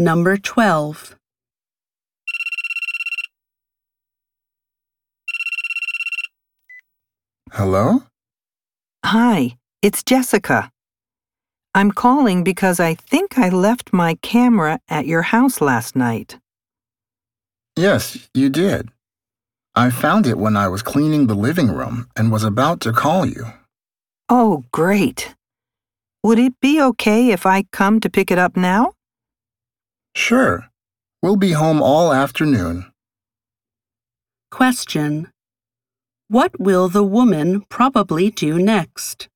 Number 12. Hello? Hi, it's Jessica. I'm calling because I think I left my camera at your house last night. Yes, you did. I found it when I was cleaning the living room and was about to call you. Oh, great. Would it be okay if I come to pick it up now? Sure. We'll be home all afternoon. Question. What will the woman probably do next?